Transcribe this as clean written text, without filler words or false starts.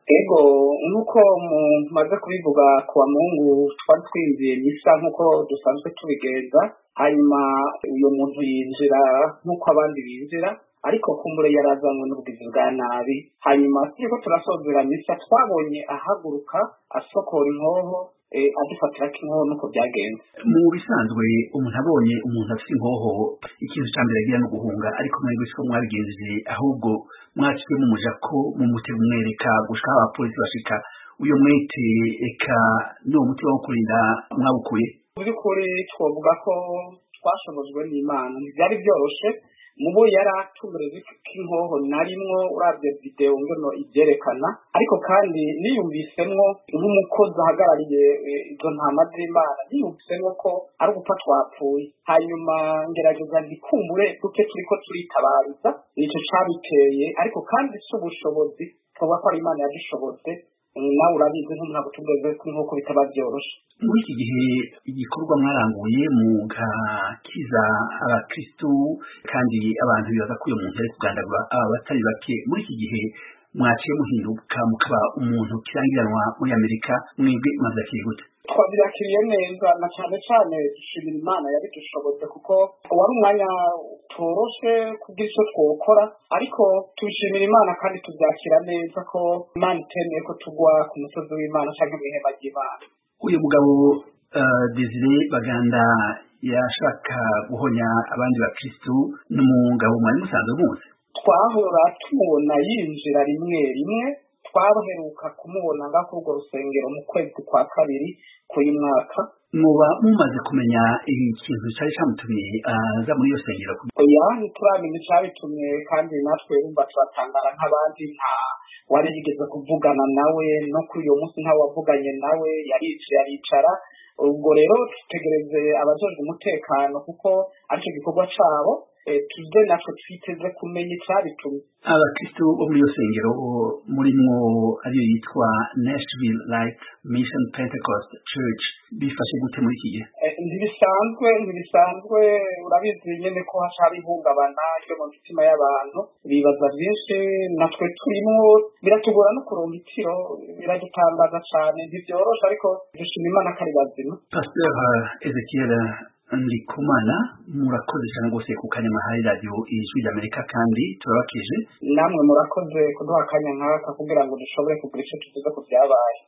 Ego nk'uko mumaze kubivuga kuwa Mungu twari twinjiye misa nk'uko dusanzwe tubigenza, hanyuma uyo muntu yinjira nk'uko abandi binjira, ariko kumbure yarazanywe n'ubugizi bwa nabi. Hanyuma turiko turasozera misa twabonye ahaguruka asokora inkoho adufatira k'inkoho nuko byagenze. Mu bisanzwe umuntu abonye umuntu afite inkoho ikintu ca mbere agira no guhunga, ariko mwebwe siko mwabigenjeje, ahubwo mwaciye mumuja ko mumutera umwereka gushika abapolisi bashika. Uyo mwete eka n'uwo mutima wo kurinda mwabukuye? Mu by'ukuri twovuga ko twashobojwe n'Imana, ntivyari vyoroshe. Mubo yaratumbereze k'inkoho narimwo uravye video ngeno ivyerekana, ariko kandi niyumvisemwo nk'umukozi ahagarariye izo ntama z'Imana, niyumvisemwo ko ari ugupfa twapfuye. Hanyuma ngerageza ndikumbure duke turiko turitabariza, nico cabiteye, ariko kandi si ubushobozi, twoba ko ari Imana yadushoboze. Nawe urabizi ntabwo tugeze nk'uko bitaba vyoroshe. Muri iki gihe igikorwa mwaranguye mugakiza abakristu kandi abantu bibaza ko uyo muntu ari kugandagura abatari bake, muri iki gihe mwaciye muhinduka mukaba umuntu kirangiranwa muri Amerika, mwebwe mwazakiriye gute? Twabyakiriye neza, na cane cane dushimira Imana yabidushoboze, kuko wari umwanya toroshe kugira ico twokora, ariko tubishimira Imana kandi tubyakira neza ko Imana itemeye ko tugwa ku musozi w'Imana canke mw'ihema ry'Imana. Uyu mugabo Desire Baganda yashaka guhonya abandi bakristu n'umugabo mwari musanzwe muzi? Twahora tumubona yinjira rimwe rimwe, twaheruka kumubona nga kuri urwo rusengero mu kwezi kwa kabiri k'uyu mwaka. Muba mumaze kumenya ikintu cari camutumye aza muri iyo sengero? Oya, ntituramenya icabitumye, kandi natwe urumva turatangara nk'abandi. Nta wari yigeze kuvugana nawe, no kuri uyo munsi nta wavuganye nawe, yaricaye aricara. Ubwo rero tutegereze abajejwe umutekano, kuko arico gikorwa cabo, tuze natwe twiteze kumenya icabitumye. Abakristu bo muri iyo sengero murimwo ariyo yitwa Nashville Light Mission Pentecost Church bifashe gute muri iki gihe? Ntibisanzwe, urabizi nyene ko haca ihungabana ryo mu mitima y'abantu, bibaza vyinshi, natwe turimwo biratugora no kuronka itiro, biradutangaza cane, ntivyoroshe, ariko dushima Imana ko ari bazima. Pasteur Ezekiel Ndikumana, murakoze cyane rwose ku kanya mwahaye radio Ijwi ry'Amerika, kandi turabakije. Namwe murakoze kuduha akanya nk'aka kugira ngo dushobore kugira ico tuvuga ku vyabaye.